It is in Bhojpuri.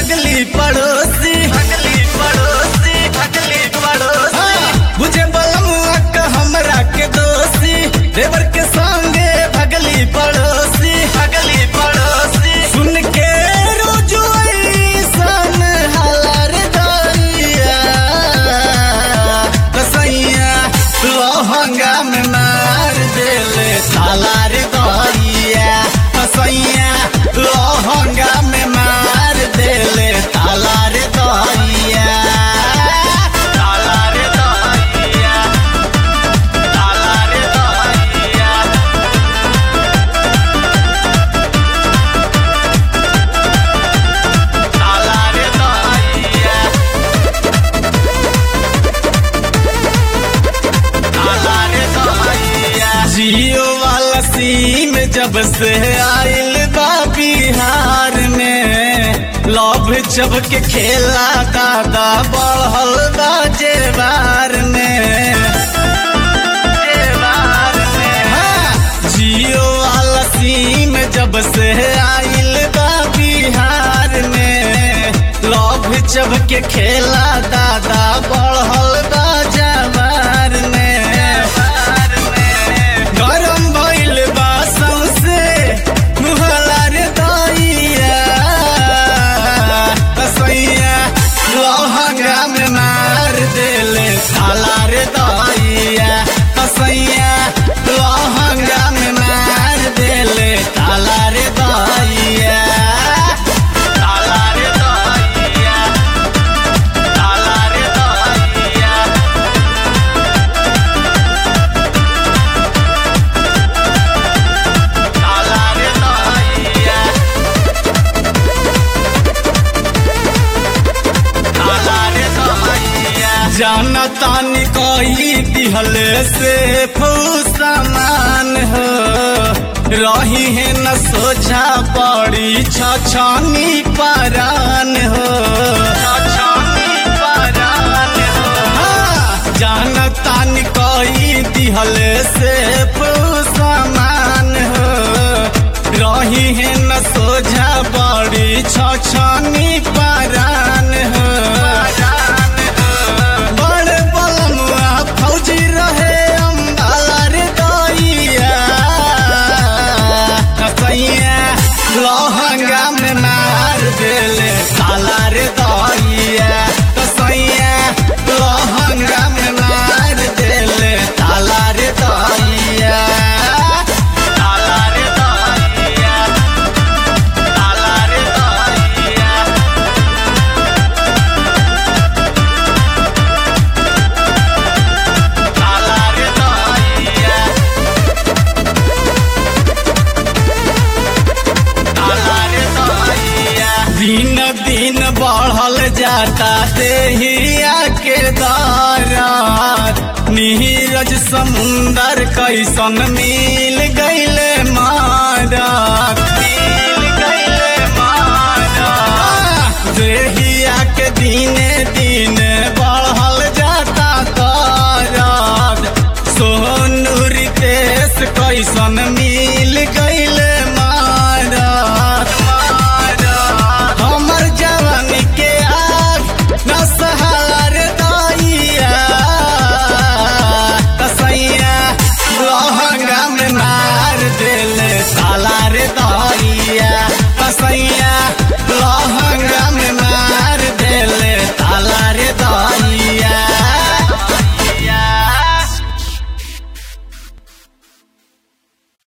अगली पड़ोसी बुझे बलमुआ का हमरा के दोषी देवर के संगे भगली पड़ोसी सुन के रोजो ऐसन हलर दैया कसैया लहंगा में मार देले सालार दैया कसैया लहंगा में मार देले तालार दैया जियो वाला सीम जब से आइल बा बिहार में लव जब के खेला दादा बढ़ल बा जेबार में हाँ, जियो वाला सीम जब से आइल बा बिहार में लव जब के खेला दादा बढ़ल बा जेबार में गरम भइल बा सौंसे मुहलार दैया कसैया लहंगा में मार देले सालार दैया कसैया लहंगा में मार देले तालार दैया जानतानी कोई दिहले से फूसमान हो रही है न सोचा पड़ी छछनी परान हो हाँ, जानतानी कोई दिहले से फूसमान हो रही है न सोचा पड़ी छछनी परान हो फौजी रहे अम्बालार दैया कसैया लहंगा में मार देले सालार दैया कसैया लहंगा में मार देले तालार दैया दिन दिन बढ़ल जाता देहिया के दारार नीरज समुंदर कैसन मिल गईले मारात देहिया के दिने दिने बढ़ल जाता दारार सोनू रितेश कैसन मिल